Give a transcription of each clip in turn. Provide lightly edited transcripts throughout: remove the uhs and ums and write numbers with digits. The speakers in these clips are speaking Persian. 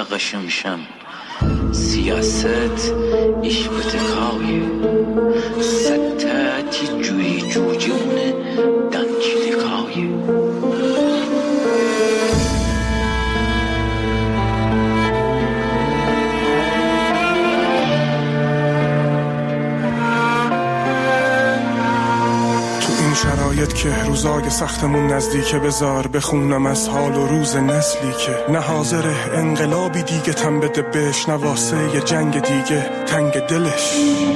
قشمشم سیاست iş بتکاوی ستاتی جوی جوجونه دنچی دکاوی شرایط که روزای سختمون نزدیکه بذار بخونم از حال و روز نسلی که نه حاضره انقلابی دیگه تن بده بهش، نه واسه یه جنگ دیگه تنگ دلش،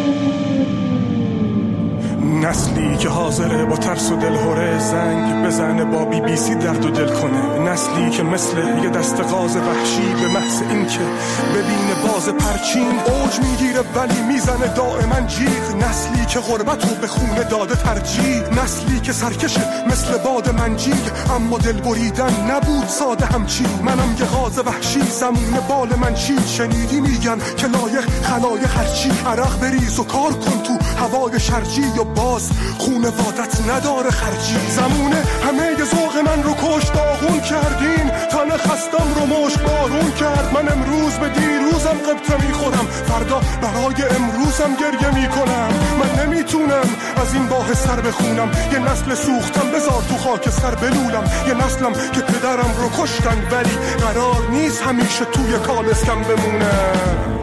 نسلی که حاضره با ترس و دلهوره زنگ بزنه با BBC درد و دل کنه، نسلی که مثل یه دست غاز وحشی به محض این که ببینه باز پرچین اوج میگیره ولی میزنه دائما جیغ، نسلی که غربتو به خونه داده ترجیح، نسلی که سرکشه مثل باد منجیل اما دل بریدن نبود ساده همچین، منم یه غاز وحشی زمون بال من چی، شنیدی میگن که لایق خلایق هرچی، عرق بریز و کار کن تو هوای شرجی یا باز خونوادت نداره خرجی، زمونه همه ذوق من رو کش داغون کردین، تن خستم رو مشت بارون کرد، من امروز به دیروزم قبطه میخورم فردا برای امروزم گریه میکنم، من نمیتونم از این باه سر بخونم، یه نسل سوختم بذار تو خاک سر بلولم، یه نسلم که پدرم رو کشتن ولی قرار نیست همیشه توی کالسکم بمونم.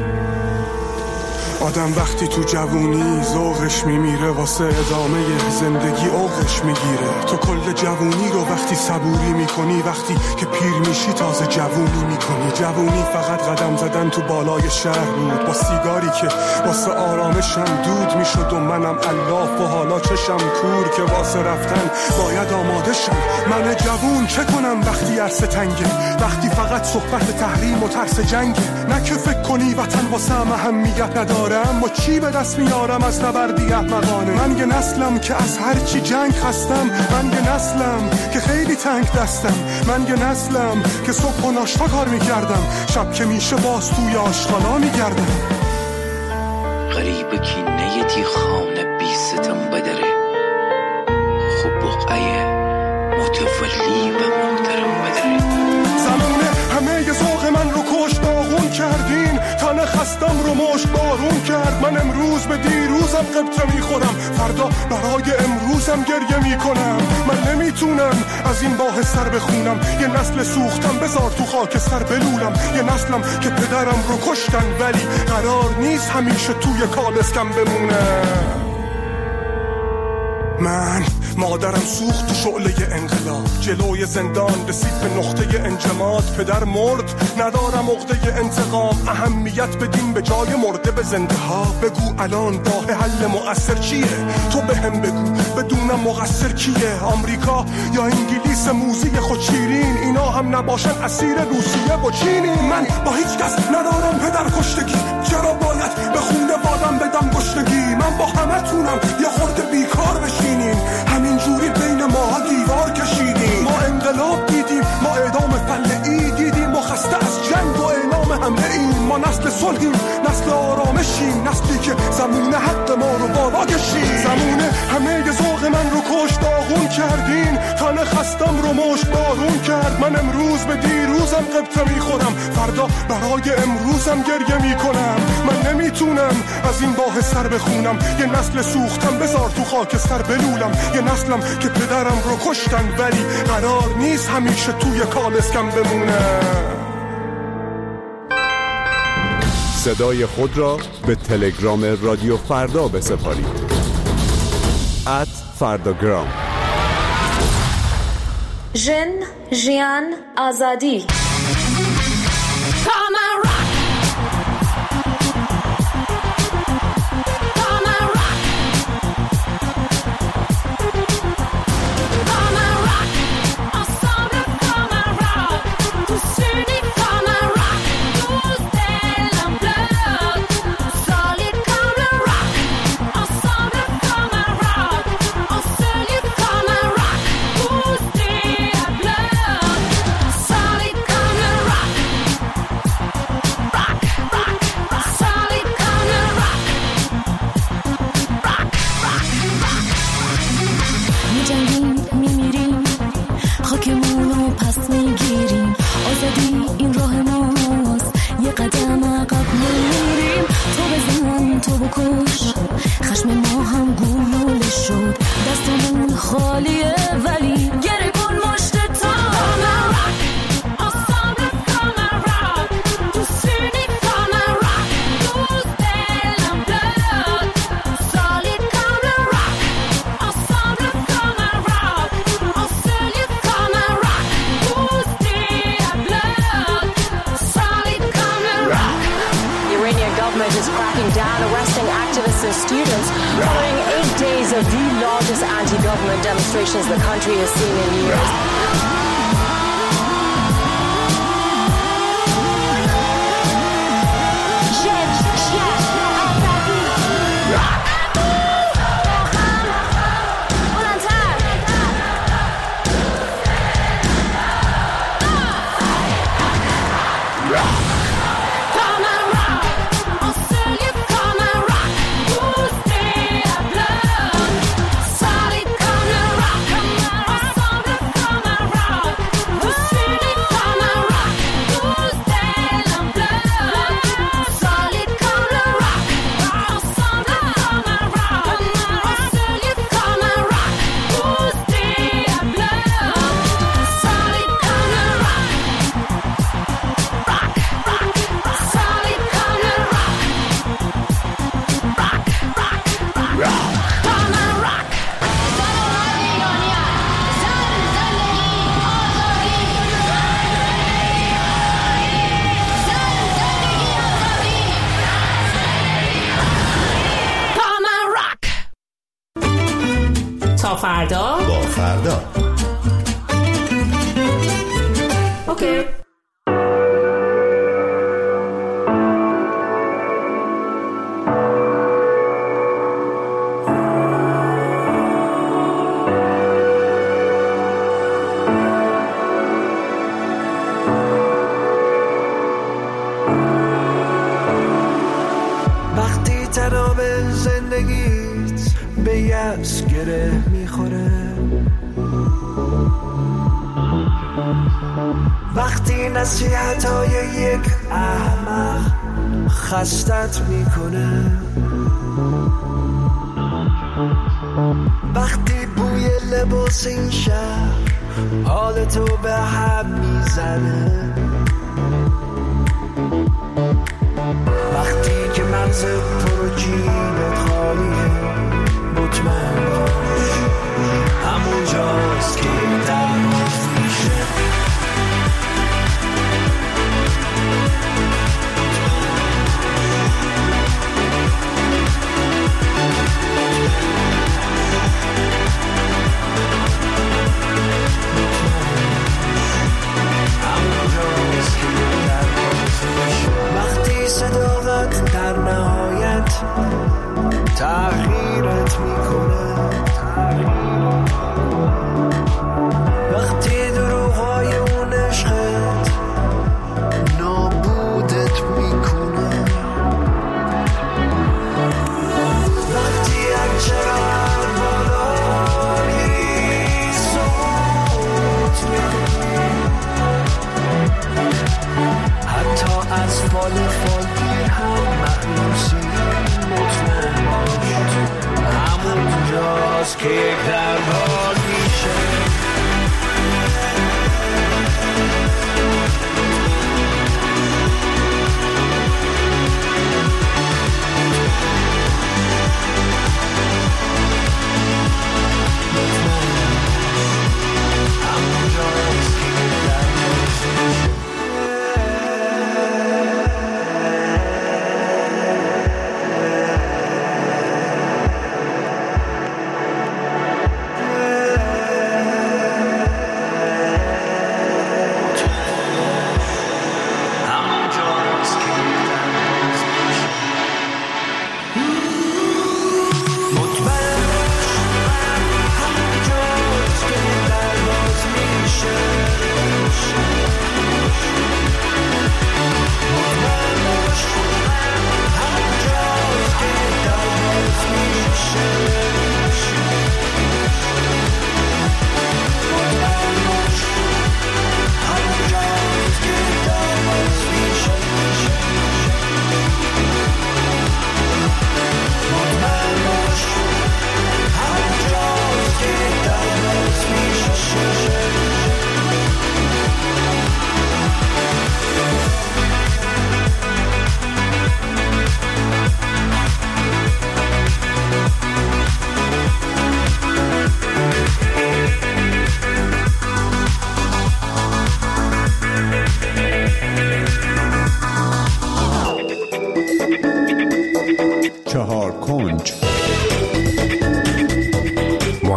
آدم وقتی تو جوونی ذوقش میمیره واسه ادامه زندگی اوقش میگیره، تو کل جوونی رو وقتی صبوری میکنی، وقتی که پیر میشی تازه جوونی میکنی، جوونی فقط قدم زدن تو بالای شهر بود با سیگاری که واسه آرامشم دود میشد و منم الاف و حالا چشم کور که واسه رفتن باید آماده شم، من جوون چه کنم وقتی عرصه تنگه، وقتی فقط صحبت تحریم و ترس جنگه، نه که فکر کنی وطن واسه اهمیت نداره اما چی به دست میارم از نبردی احمقانه، من یه نسلم که از هرچی جنگ هستم، من یه نسلم که خیلی تنگ دستم، من یه نسلم که صبح و ناشتا کار میکردم شب که میشه باز توی آشغالا میگردم، غریب کی نیتی خانه بی ستم بدره خوب بقعه متولی و محترم بدره، زمونه همه ی ذوق من رو کش داغون کردین، تن خستم رو مشت بارون کرد، من امروز به دیروزم قبطه میخورم فردا برای امروزم گریه میکنم، من نمیتونم از این باه سر بخونم، یه نسل سوختم بذار تو خاک سر بلولم، یه نسلم که پدرم رو کشتن ولی قرار نیست همیشه توی کالسکم بمونم، من مادرم سوخت تو شعله انقلاب، جلوی زندان رسید به نقطه انجماد، پدر مرد ندارم عقده انتقام، اهمیت بدیم به جای مرده به زنده ها، بگو الان راه حل مؤثر چیه، تو بهم بگو بدونم مقصر کیه، آمریکا یا انگلیس موزی خود شیرین، اینا هم نباشن اسیر روسیه و چینی، من با هیچ کس ندارم پدر کشتگی، چرا باید به خونوادم بدم گشتگی، من با همتونم یه خورده بیکار بشینیم، همین جوری بین ما دیوار کشیدیم، ما انقلاب دیدیم، ما اعدام فلعی دیدیم، ما خسته از جنگ و اعلام حمله ایم، ما نسل صلحیم، نسل آرامشیم، نسلی که زمونه حق ما رو بالا کشید، زمونه همه ی ذوق من رو کش داغون کردین، تن خستم رو مشت بارون کرد، من امروز به دیروزم قبطه میخورم فردا برای امروزم گریه میکنم، من نمیتونم از این باه سر بخونم، یه نسل سوختم بذار تو خاک سر بلولم، یه نسلم که پدرم رو کشتن ولی قرار نیست همیشه توی کالسکم بمونم. صدای خود را به تلگرام رادیو فردا بسپارید @فرداگرام. ژن ژیان آزادی خالیه ولی گره کن مشت تا and students following 8 days of the largest anti-government demonstrations the country has seen in years. فردا با فردا اوکی. وقتی تناب زندگیت به یأس گره میخوره، وقتی نصیحت‌های یک احمق خستت میکنه، وقتی بوی لباس این شهر حالتو به هم میزنه، وقتی که مغزت پرو جیبت خالیه، مطمئن باش همون جاست که درماز میشه. وقتی صداقت در نهایت تغییرت میکنه، وقتی دروغای اون عشقت نابودت میکنه، وقتی اکچرار بالا میری سوت میکنی، حتی از فال فالگیر هم مخلوصی، مطمئن باش همون جاست که یک دربار میشه.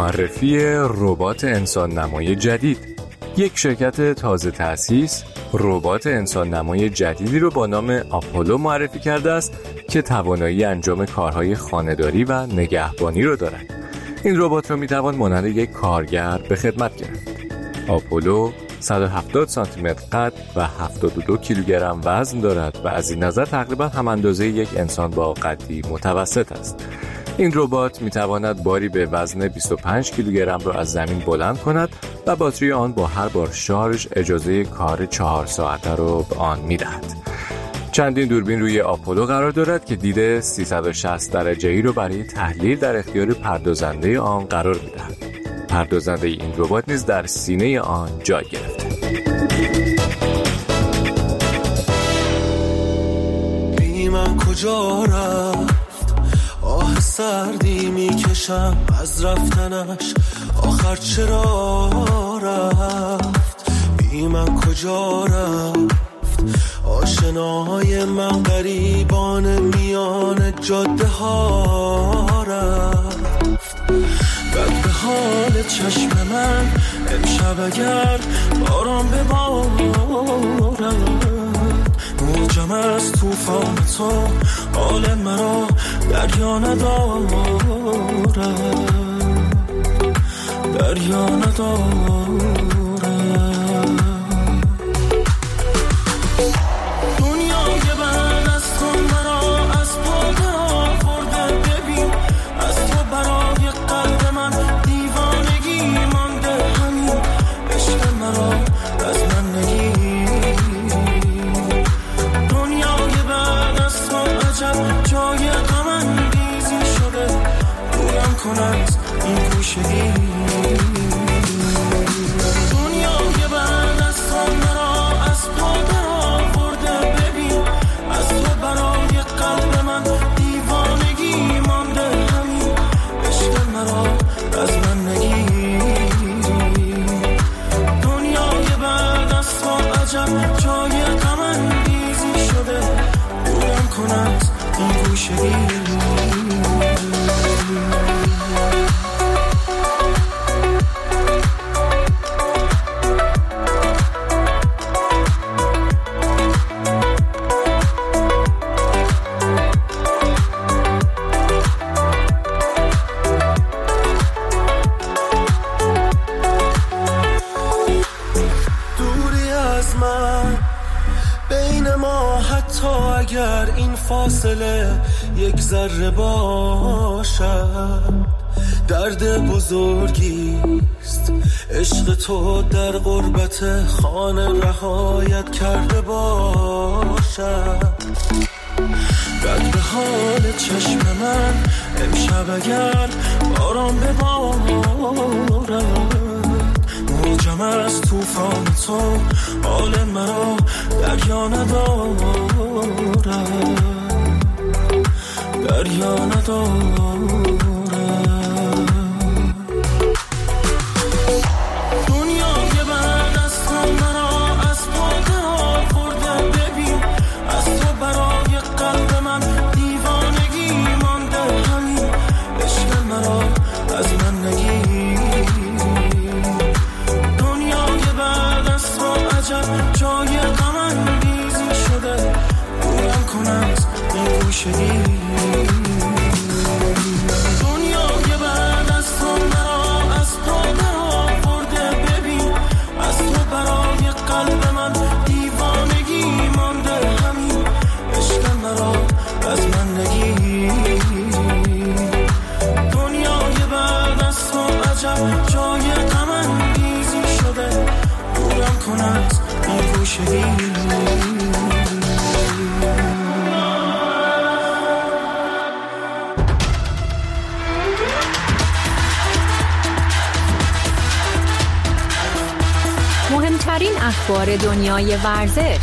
معرفی ربات انسان نمای جدید. یک شرکت تازه تأسیس ربات انسان نمای جدیدی رو با نام آپولو معرفی کرده است که توانایی انجام کارهای خانه‌داری و نگهبانی رو دارد. این ربات رو میتوان مانند یک کارگر به خدمت گرفت. آپولو 170 سانتی متر قد و 72 کیلوگرم وزن دارد و از این نظر تقریبا هم اندازه یک انسان با قدی متوسط است. این ربات میتواند باری به وزن 25 کیلوگرم را از زمین بلند کند و باتری آن با هر بار شارژ اجازه کار 4 ساعته را به آن میدهد. چندین دوربین روی آپولو قرار دارد که دید 360 درجه‌ای را برای تحلیل در اختیار پردازنده آن قرار میدهد. پردازنده این ربات نیز در سینه آن جای گرفته. بی من کجا رفت، آه سردی میکشم از رفتنش، آخر چرا رفت. بی من کجا رفت، آشناهای من غریبان میان جاده ها رفت. بد به حال چشم من امشب اگر باران ببارد، موجم از توفان تو حال مرا دریا ندارد، دریا ندارد. این گوشگی دنیای بعد از تو مرا از پا در آورده. ببین از تو برای قلب من دیوانگی مانده، همین عشق مرا از من نگیر. دنیای بعد از تو عجب جای غم انگیزی شده، دورم کن از این گوشگی. اگر این فاصله یک ذره باشد، درد بزرگیست عشق تو در غربت خانه رهایت کرده باشد. بد به حال چشم من امشب اگر باران ببارد، موجم از توفان تو حال مرا دریا ندارد، دریا ندارد. دنیای بعد از تو مرا از پا در آورده. ببین از تو برای قلب من دیوانگی مانده، همین عشق مرا از من نگیر. دنیای بعد از تو عجب جای غم انگیزی شده، دورم کن از این گوشگی. دنیای بعد از تو مرا از پا در آورده. ببین از تو برای قلب من دیوانگی مانده، همین عشق مرا از من نگیر. دنیای بعد از تو عجب جای غم انگیزی شده، دورم کن از این گوشگی. مهمترین اخبار دنیای ورزش،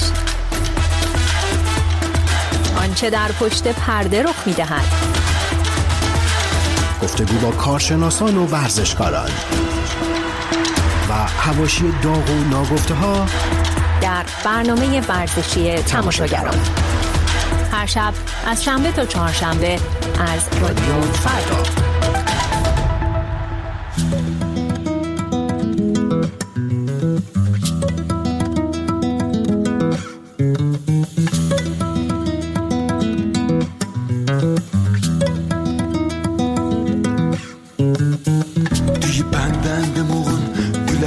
آنچه در پشت پرده رخ می‌دهد، گفتگو با کارشناسان و ورزشکاران و حواشی داغ و ناگفته‌ها در برنامه ورزشی تماشاگران، هر شب از شنبه تا چهارشنبه از رادیو فردا.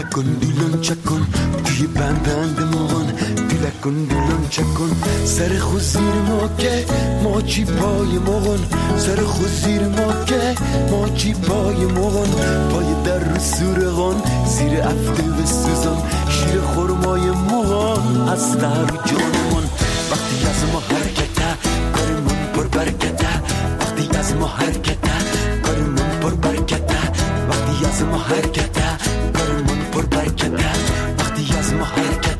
دیلکن دیلون چکن توی بند مغان دیلکن دیلون چکن سر خود زیر ما که ما چی پای مغان سر خود زیر ما که ما چی پای مغان پای در رو سورغان زیر افته و سوزان شیر خورمای مغان از در جانمون وقتی از ما حرکته کارمون پر برکته وقتی از ما حرکته کارمون پر برکته وقتی از ما حرکته کارمون پر برکته وقتی از ما حرکته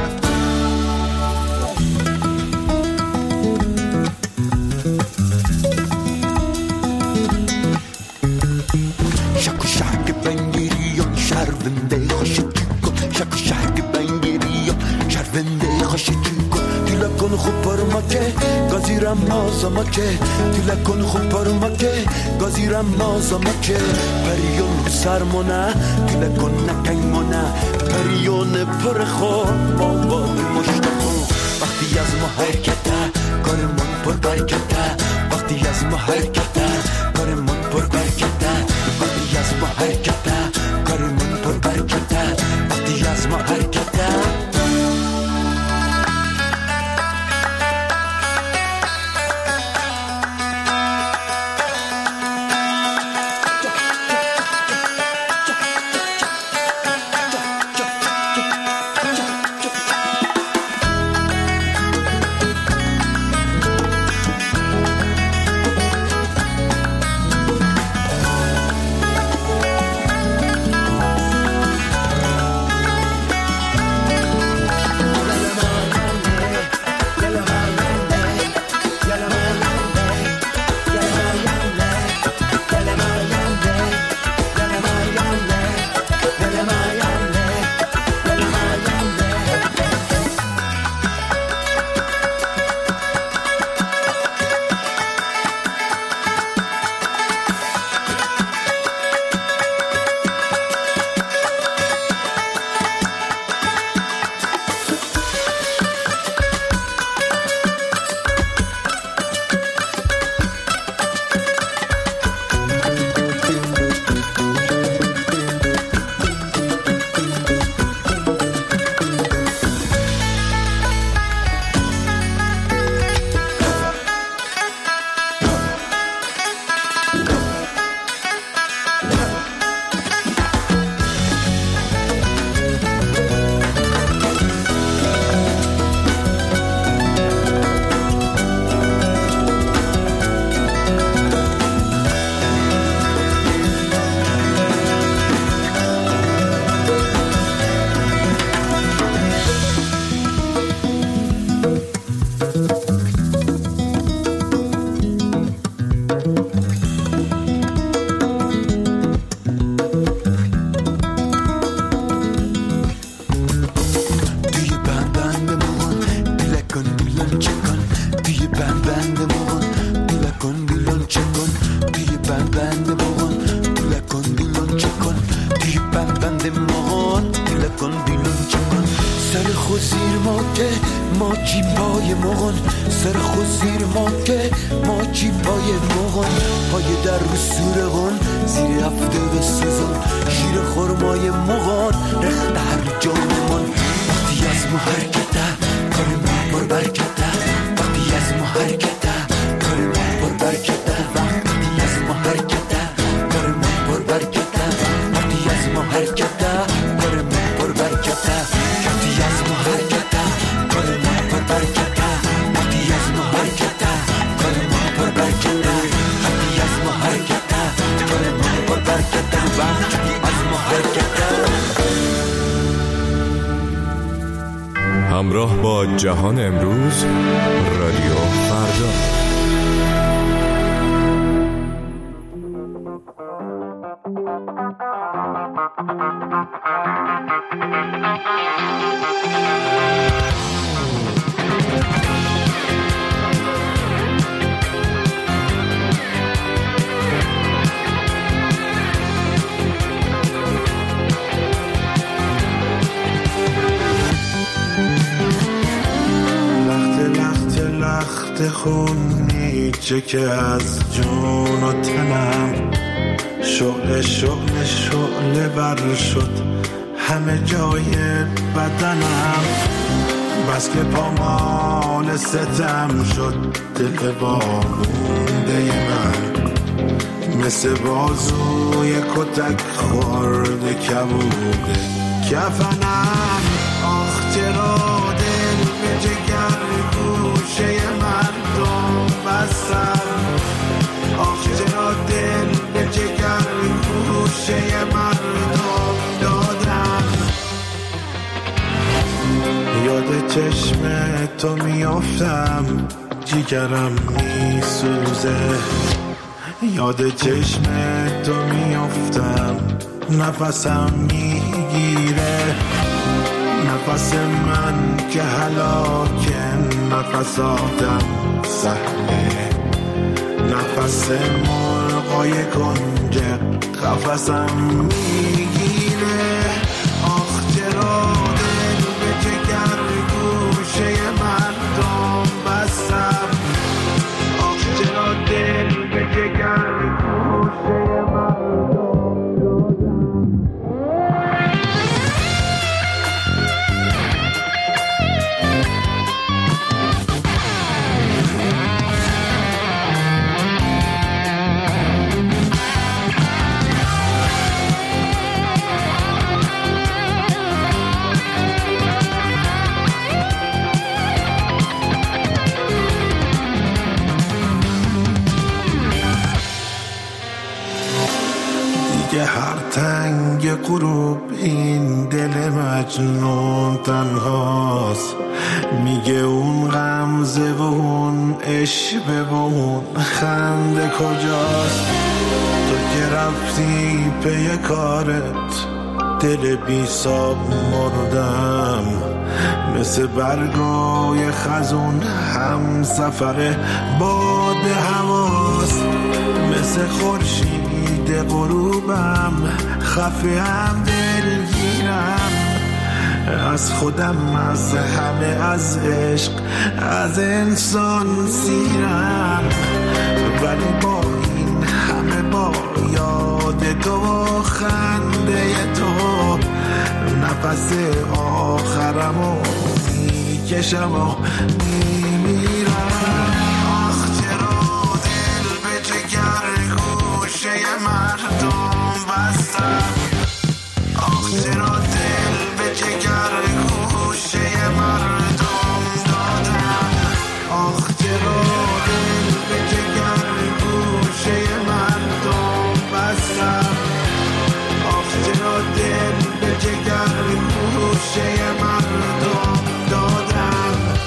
شک و شک بنگیریان شرونده خوش چیکو شک و شک بنگیریان شرونده خوش چیکو دیلکن خوب پر مکه گازیرم مازا مکه دیلکن خوب پر مکه گازیرم مازا مکه پریون رو سرمونه دیلکن نکنگمونه پریون پر خوب ما باد مشتخو وقتی از ما حرکته کارمون پر برکته وقتی از ما حرکته کارمون پر برکته وقتی از ما حرکته کارمون پر برکته وقتی از ما حرکته همراه با جهان امروز رادیو فردا. خونی چه که از جون و تنم شعله شعله شعله بر شد همه جای بدنم، بس که پامال ستم شد دل وامونده من، مثل بازوی کتک خورده کبوده کفنم. آخ چرا دل به جگر گوشه مردم بستم، آخ چرا دل به جگر گوشه مردم دادم. یاد چشم تو میافتم جیگرم میسوزه، یاد چشم تو میافتم نفسم میگیره، نفس من که هلاکه نفس آدم سهله، نفس مرغای کنج قفسم میگیره. آخ چرا دل به جگر گوشه مردم بستم، آخ چرا دل به جگر گوشه مردم هر تنگ غروب این دل مجنون تنهاست، میگه اون غمزه و اون عشقه و اون خنده کجاست. تو که رفتی پی کارت دل بی ساب مردم، مثل برگای خزون هم سفر باد هواست، مثل خورشید غروبم خفه هم دلگیرم، از خودم از همه از عشق از انسان سیرم، ولی با این همه با یاد تو و خنده تو نفس آخرمو میکشم و میمیرم. آخ چرا دل به جگر گوشه مردم بستم، آخ چرا دل به جگر گوشه مردم دادم، آخ چرا دل به جگر گوشه مردم بستم، آخ چرا دل به جگر گوشه مردم دادم.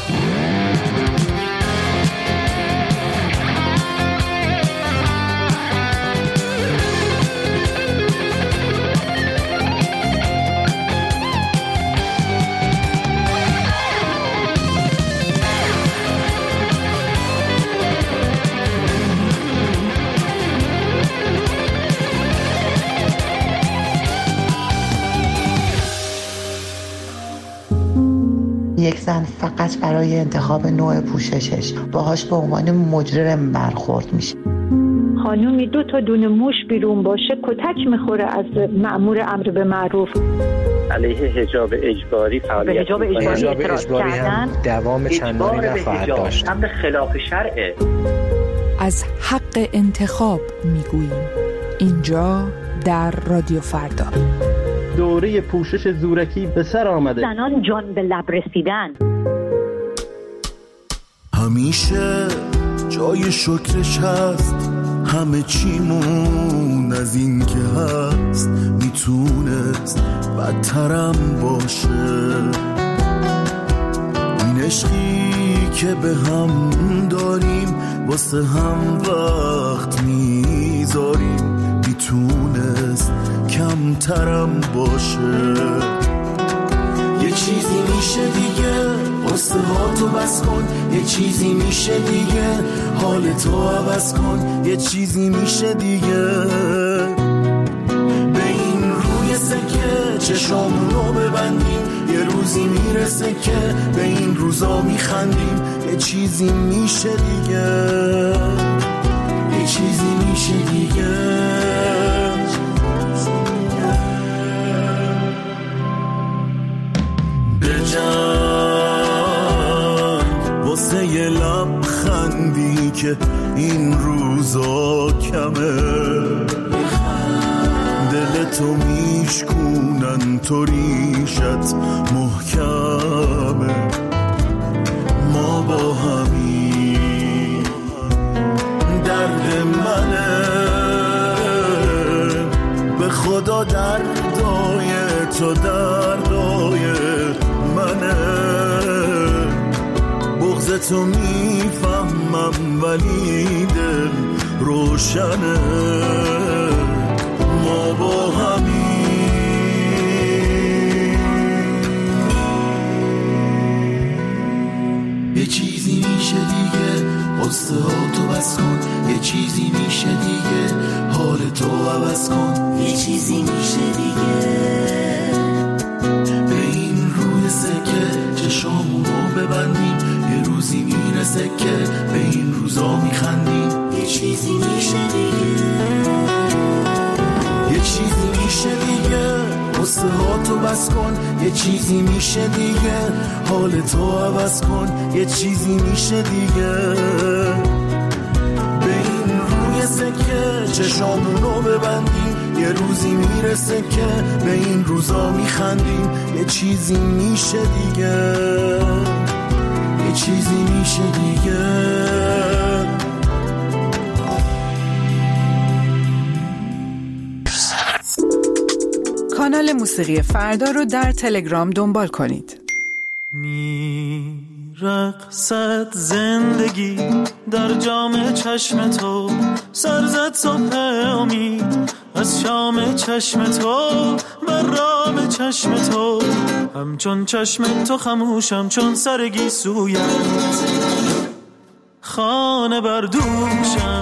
یک زن فقط برای انتخاب نوع پوششش باهاش به عنوان مجرم برخورد میشه. خانومی 2 تا دونه موش بیرون باشه کتک میخوره از مأمور امر به معروف. علیه حجاب اجباری فعالیت حجاب اجباری هم دوام چندانی نخواهد داشت. امر خلاف شرعه. از حق انتخاب میگوییم اینجا در رادیو فردا. دوره پوشش زورکی به سر آمده. زنان جان به لب رسیدن. همیشه جای شکرش هست، همه چیمون از این که هست میتونست بدترم باشه. این عشقی که به هم داریم واسه هم وقت میذاریم میتونست کمترم باشه. یه چیزی میشه دیگه قصه ها تو بس کن، یه چیزی میشه دیگه حال تو عوض کن، یه چیزی میشه دیگه به این روی سکه چشامون رو ببندیم، یه روزی میرسه که به این روزا میخندیم، یه چیزی میشه دیگه، یه چیزی میشه دیگه. که این روزا کمه، دلتو میشکونن تو ریشت محکمه. ما با همین درد منه، به خدا دردای تو دردای منه. بغضتو میفهمم ولی دل روشنه. ما با همین یه چیزی میشه دیگه، قصه ها تو بس کن. یه چیزی میشه دیگه، حال تو عوض کن. یه چیزی میشه دیگه، به این روی سکه چشامونو ببندیم. یه روزی میرسه که به این روزا میخندیم. یه چیزی میشه دیگه، یه چیزی میشه دیگه، قصه ها تو بس کن. یه چیزی میشه دیگه، حال تو عوض کن. یه چیزی میشه دیگه، به این روی سکه چشامونو ببندیم. یه روزی میرسه که به این روزا میخندیم. یه چیزی میشه دیگه، یه چیزی میشه دیگه. کانال موسیقی فردا رو در تلگرام دنبال کنید. رقصد زندگی در جام چشم تو، سرزد صبح امید از شام چشم تو، بر رام چشم تو. همچون چشم تو خموشم چون سرگی سویت، خانه بردوشم.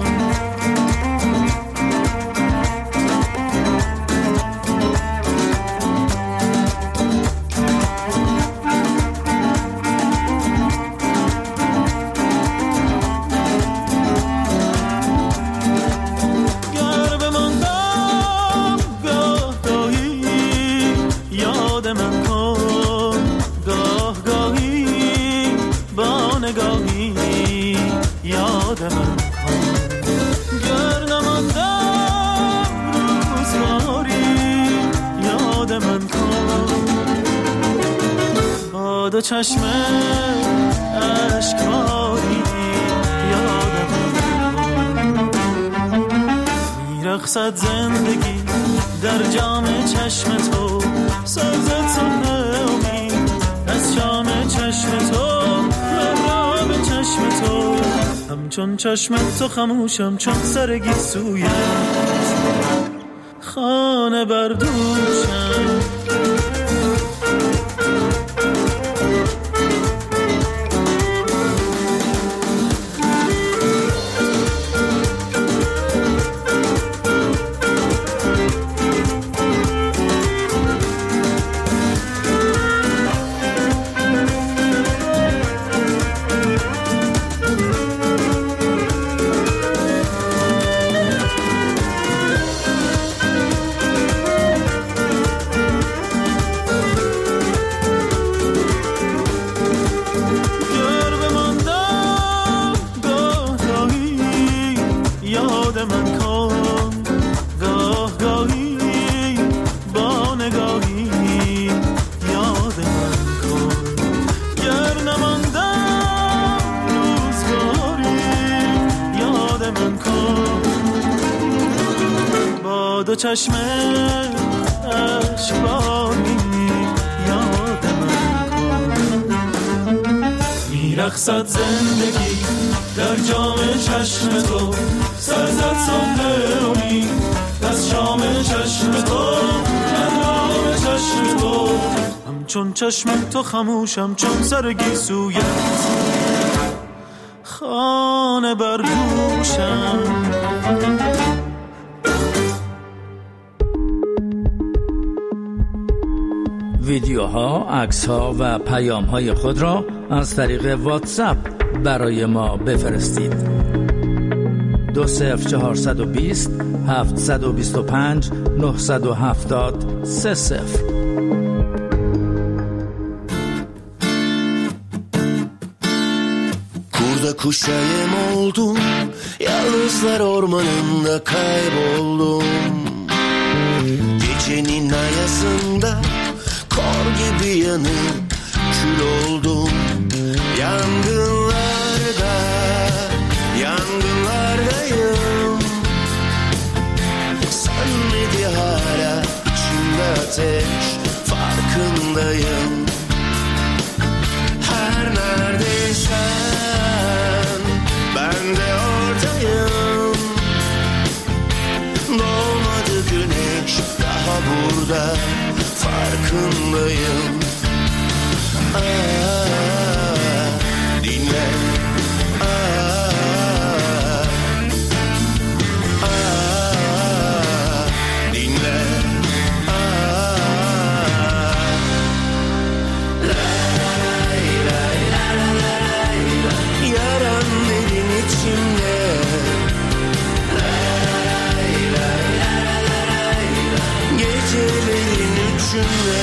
دو چشم اشکاری یادم میرقصد زندگی در جام چشم تو، سرزد صبح امید از شام چشم تو، مرام چشم تو. همچون چشم تو خموشم چون سرگی سویت، خانه بردوشم. دو چشم اشکانی یادم میرقصد زندگی در جام چشم تو، سرزد صبح امید از شام چشم تو، مرام چشم تو. همچون چشم تو خموشم چون سرگی سویت، خانه بردوشم. ویدیوها، عکس‌ها و پیام‌های خود را از طریق واتساپ برای ما بفرستید. 20420 725 970 30. کرد کوشه oldum, yalnızlar ormanında kayboldum. Gecenin ayazında kor gibi yanıp kül oldum. Yangınlardayım. Sönmedi hala içimde ateş, farkındayım. Her neredeysen ben de oradayım. Doğmadı güneş daha burada, farkındayım. Dinle. Dinle. Yaran derin içimde. Gecelerin üçünde.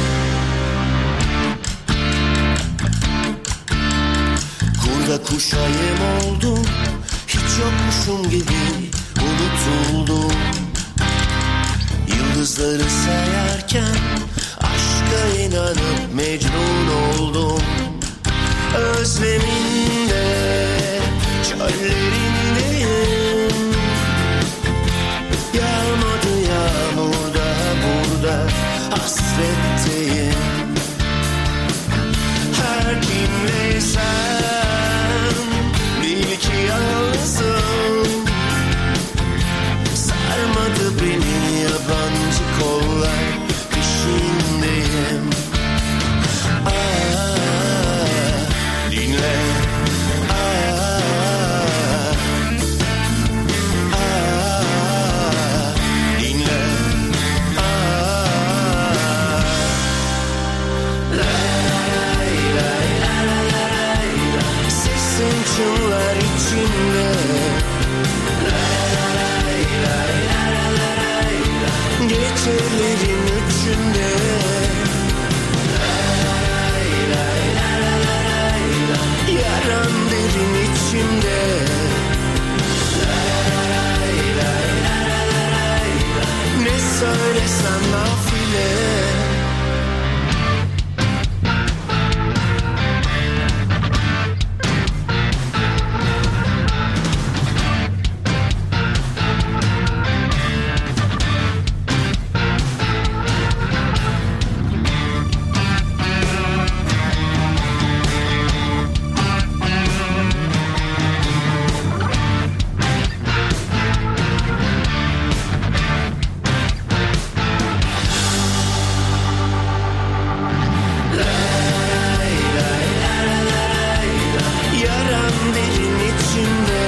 Kurda kuşa yem oldum, hiç yokmuşum gibi unutuldum. Yıldızları sayarken aşka inanıp mecnun oldum. Özleminde, çöllerindeyim. Yağmadı yağmur daha burada, hasretteyim. Her kimleysem bil ki yalnızım. Sarmadı beni yabancı kollar, peşindeyim. Dinle. Dinle. Sesin çınlar içimde. Gecelerin üçünde. Yaran derin içimde. Ne söylesem nafile. Yaran derin içimde.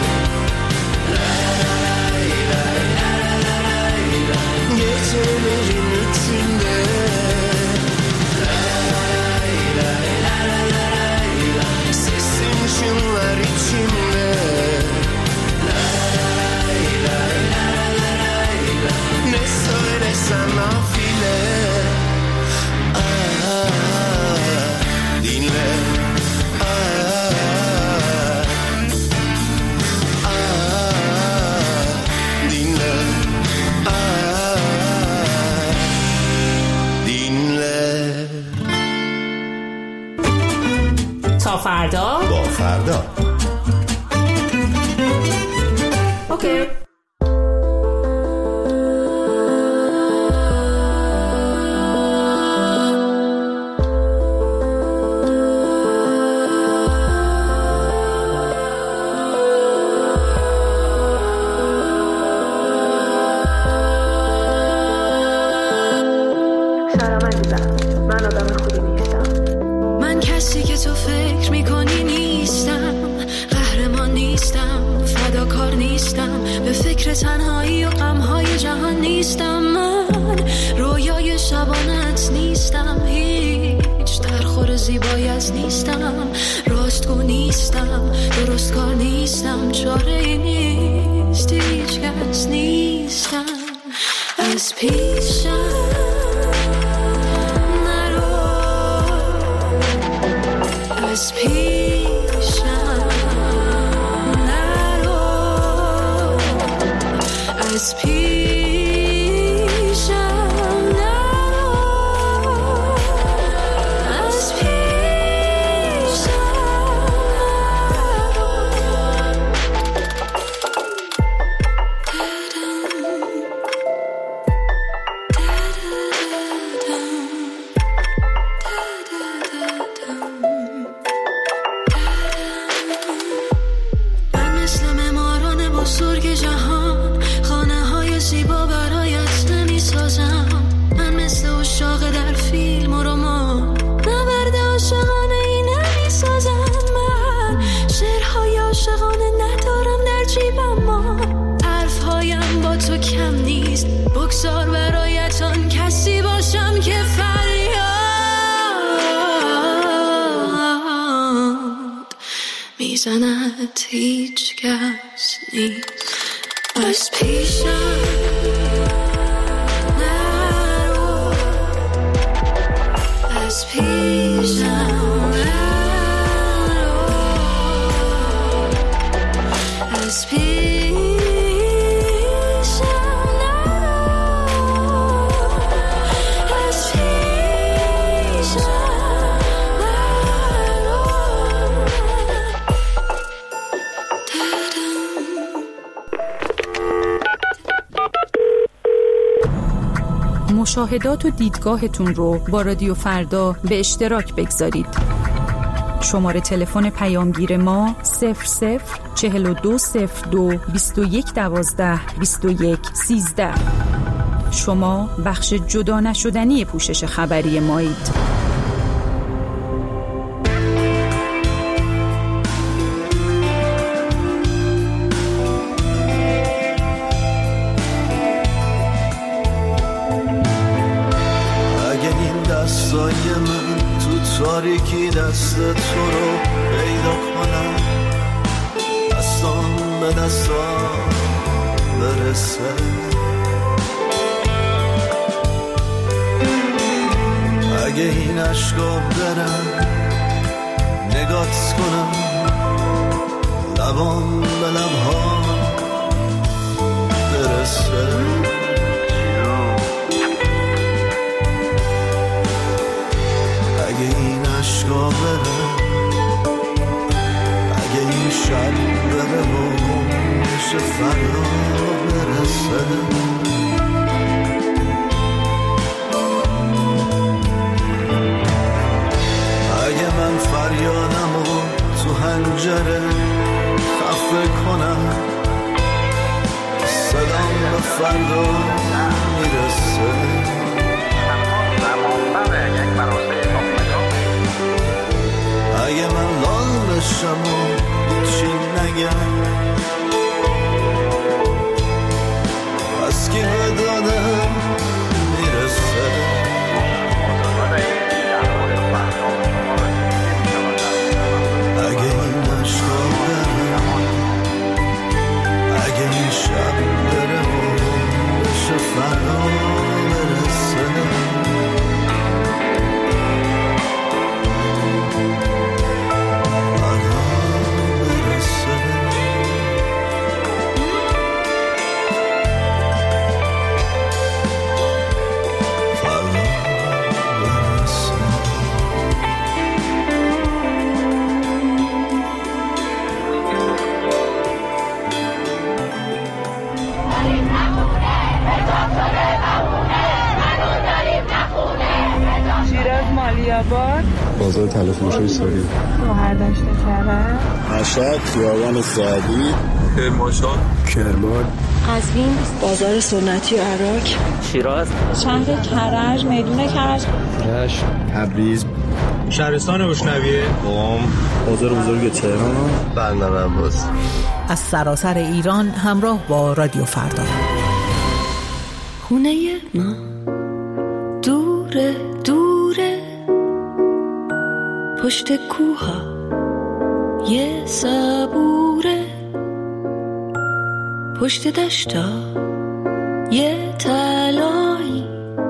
Gecelerin üçünde. Sesin çınlar içimde. Ne söylesem nafile. Dinle. Dinle. Dinle. تا فردا با فردا. اوکی. سلام عزیزم، من آدم خوبی نیستم. من کسی که تو فکر میکنی نیستم، قهرمان نیستم، فداکار نیستم، به فکر تنهایی و غمهای جهان نیستم. من رویای شبانت نیستم، هیچ درخور زیبایت نیستم، راستگو نیستم، درست کار نیستم، چاره نیست، هیچ کس نیستم. از پیشم از پیشم بگذار برایتان کسی باشم که فریاد میزند هیچ کس نیست از پیشم نرو از پیشم نرو از پیشم مشاهدات و دیدگاهتون رو با رادیو فردا به اشتراک بگذارید. شماره تلفن پیامگیر ما 00420221122113. شما بخش جدا نشدنی پوشش خبری مایید. تاریکی دست تو رو پیدا کنم دستان به دستان برسه اگه این عشقا برم نگات کنم لبان به لبها برسه عشقا بره اگه این شب بره و میشه فردا برسه اگه من فریادمو تو حنجره خفه کنم صدام به فردا میرسه اگه من لال بشم و چی نگم از کی به دادم میرسه اگه این عشقا بره اگه این شب بره و بشه فردا برسه بازار تلفروشی ساری مهردشت کرد مشهد خیابان سعدی کرمانشاه کرمان قزوین بازار سنتی عراق شیراز شهر کرج میدون کرج رشت تبریز شهرستان بشنویه قم بازار بزرگ تهران بندر عباس از سراسر ایران همراه با رادیو فردا. خونه ما دوره دوره پشت کوها یه صبوره پشت دشتا یه تلایی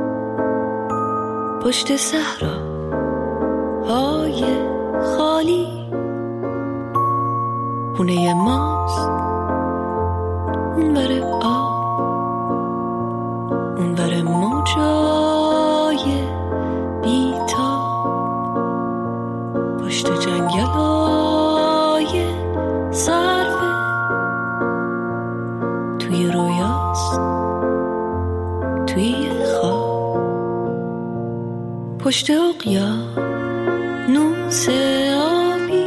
پشت صحرا های خالی خونه ماست اون بره آب اون بره موجای بیتاب پشت جنگلای سرفه توی رویاست توی خواب پشت اقیانوس آبی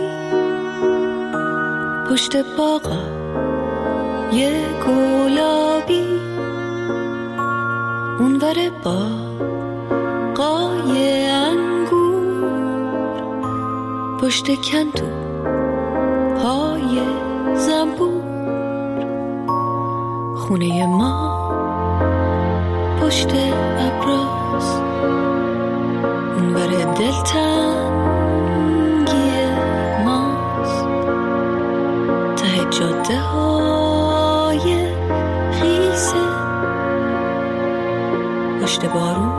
پشت باغا یه گلابی اون ور باغای انگور پشت کندو های زنبور خونه ما پشت ابراز اونور دلتنگی ماست ته جاده های خیسه پشت بارون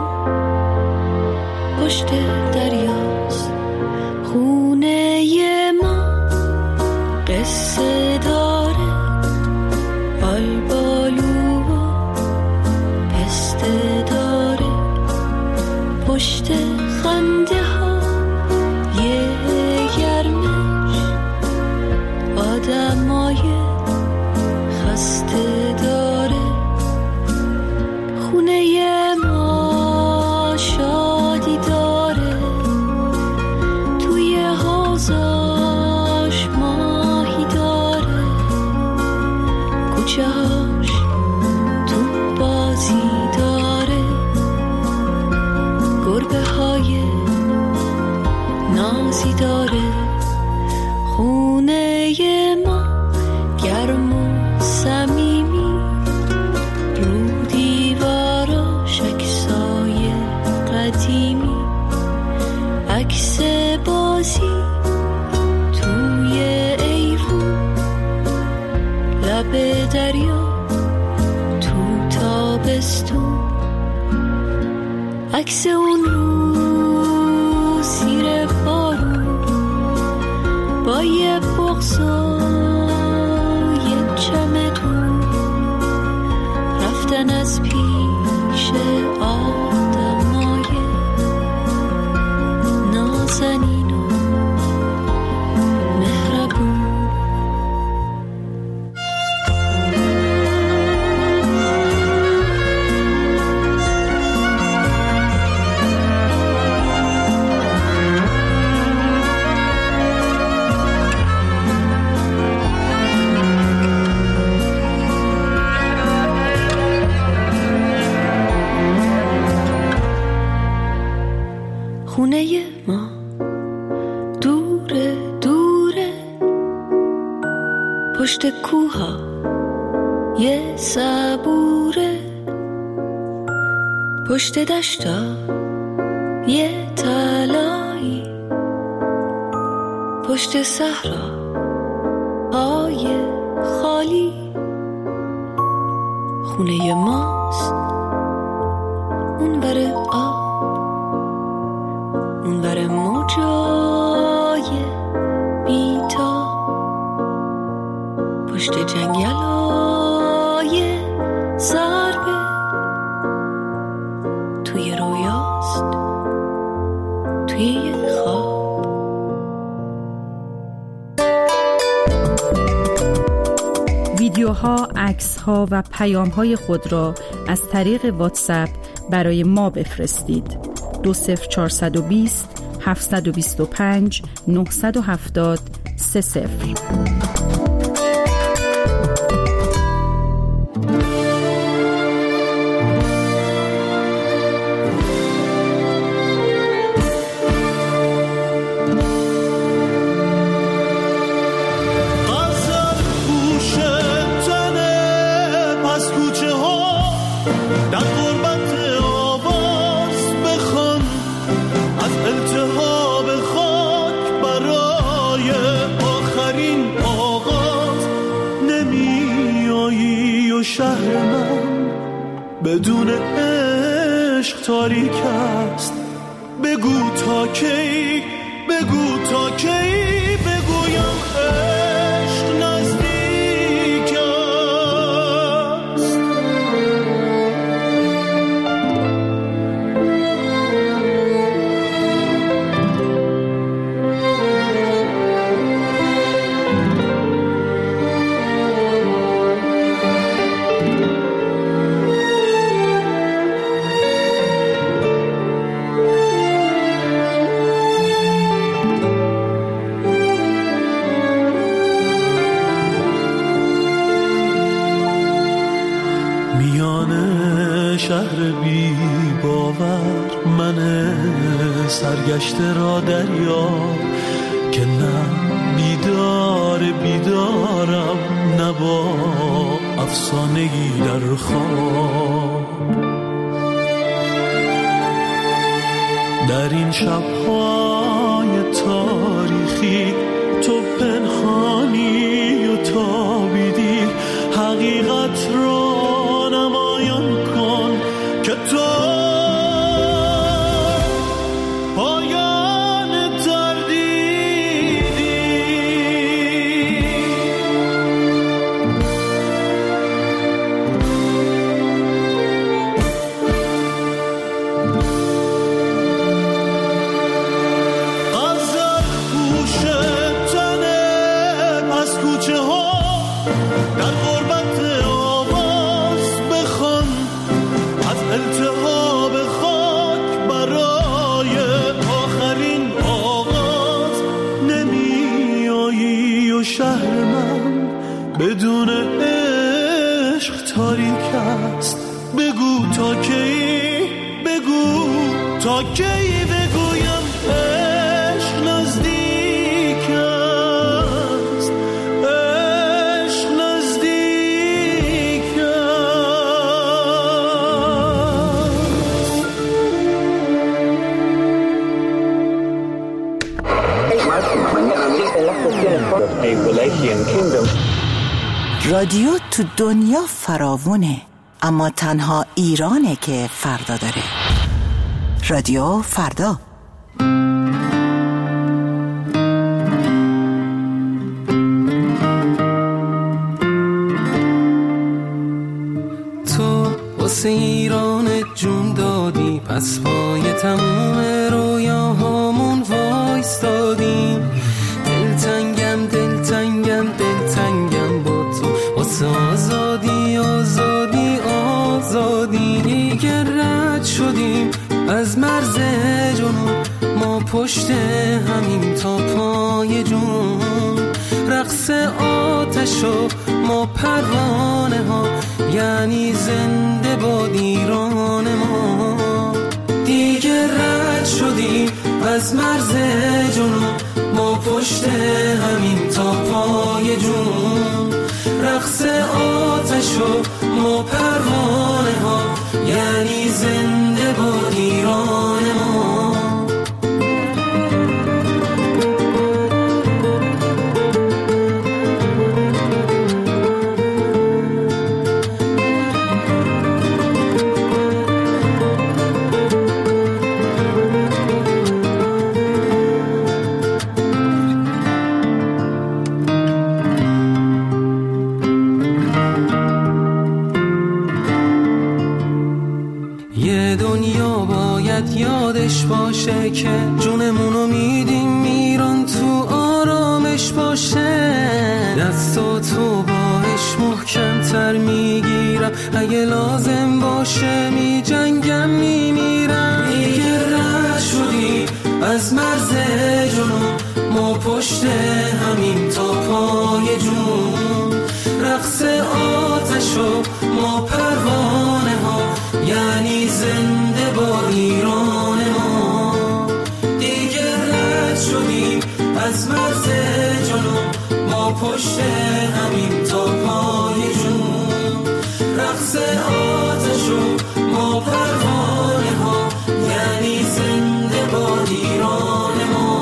پشت دریاست خونه ما قصه داره آلبالو و پسته داره پشت خنده ها یه گرمش آدمای خسته داره خونه ما شادی داره توی حوضاش ماهی داره کوچه‌هاش تو بازی داره گربه های نازی داره خونه ما گرم و صمیمی رو دیواراش عکسای قدیمی عکس بازی توی ایوون لب دریا تو تابستون عکس اون رو زیر بارون با یه بغض و یه چمدون رفتن از پیش آدمای نازنین و مهربون خونه ما دوره دوره پشت کوها یه صبوره پشت دشتا یه تلایی پشت صحرا های خالی خونه ماست اونور آب اونور موجای بیتا پشت جنگلای ضربه توی رویاست توی خواب ویدیوها، عکس‌ها و پیام‌های خود را از طریق واتساپ برای ما بفرستید. 20420 725 970 30. شهر من بدون عشق تاریک است بگو تا کی بگو تا کی بگویم عشق نزدیک است شهر بی باور من سرگشته را دریا که نه بیدارم نه با افسانگی در خواب در این شب‌های تاریخی تو پنهانی و تابیدی، حقیقت را نمایان کن که تو بدون عشق تاریک است. بگو تا کی، بگو تا کی بگویم عشق نزدیک است، عشق نزدیک است. رادیو تو دنیا فراوونه، اما تنها ایرانه که فردا داره. رادیو فردا. تو واسه ایران جون دادی، پس پای تموم رویاهامون وایستادیم. دلتنگم دلتنگم دلتنگم با تو، واسه آزادی آزادی آزادی. دیگه رد شدیم از مرز جنون، ما پشت همین تا پای جون. رقص آتش و ما پروانه ها، یعنی زنده باد ایران ما. دیگه رد شدیم از مرز جنون، ما پشت همین تا پای جون. رقص آتش و ما پروانه ها، یعنی زنده باد ایران ما. یادش باشه که جونمونو میدیم ایران، تو آرامش باشه. دستاتو باش محکم تر میگیرم، اگه لازم باشه میجنگم میمیرم. دیگه رد شدیم از مرز جنون، ما پشت همین تا پای جون. رقص آتش و ما پروانه ها، یعنی زنده باد ایران ما. دیگه رد شدیم از مرز جنون، ما پشت همین تا پای جون. رقص آتش و ما پروانه ها، یعنی زنده باد ایران ما.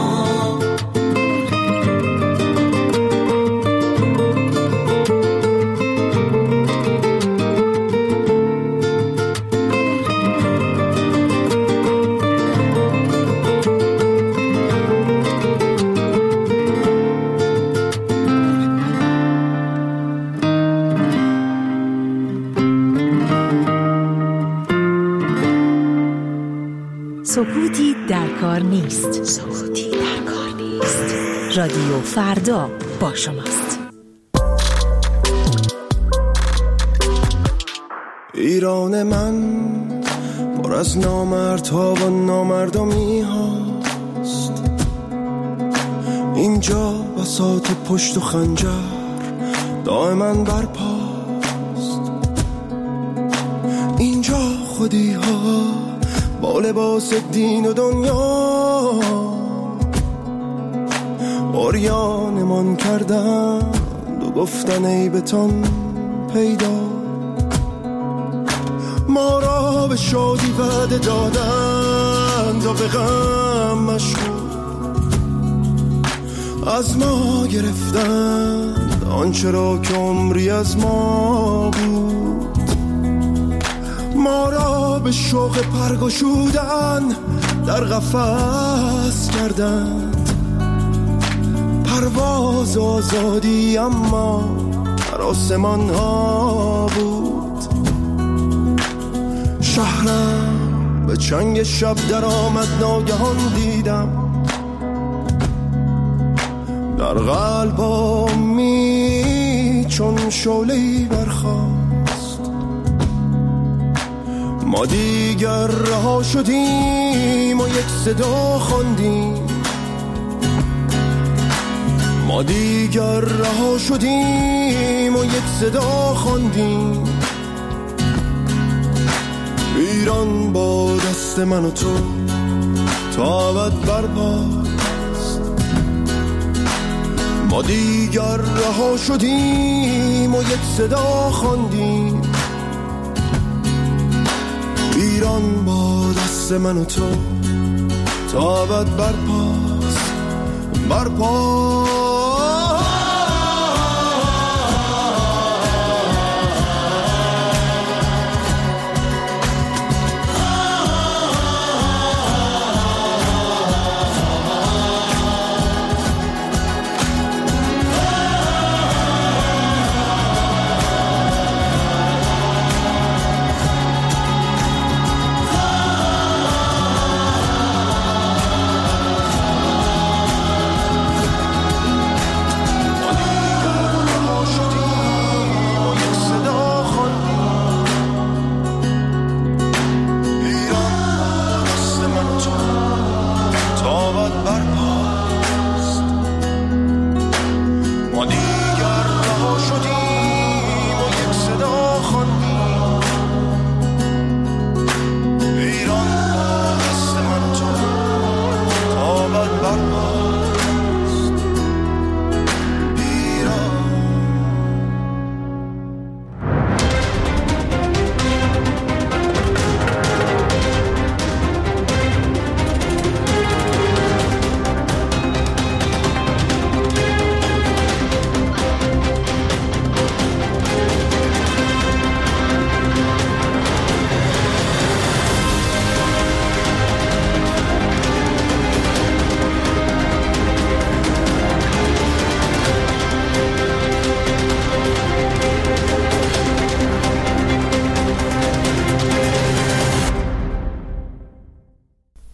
سکوتی در کار نیست. سکوتی در کار نیست. رادیو فردا با شماست. ایران من پر از نامردها و نامردمی هاست. اینجا بساط پشت و خنجر دائما برپاست. اینجا خودی ها با لباس دین و دنیا عریانمان کردند و گفتن عیبتان پیدا. ما را به شادی وعده دادند ماند و به غم مشغول، از ما گرفتند آنچه را که عمری از ما بود. ما را به شوق پرگشودن در قفس کردند، پرواز آزادی اما در آسمان ها بود. شهرم به چنگ شب در آمد، ناگهان دیدم در قلبمی چون شعله‌ای برخاست. ما دیگر رها شدیم و یک صدا خواندیم، ما دیگر رها شدیم و یک صدا خواندیم. ایران با دست من و تو تا ابد برپاست. ما دیگر رها شدیم و یک صدا خواندیم. ایران با دست من و تو تا ابد برپاست، برپاست.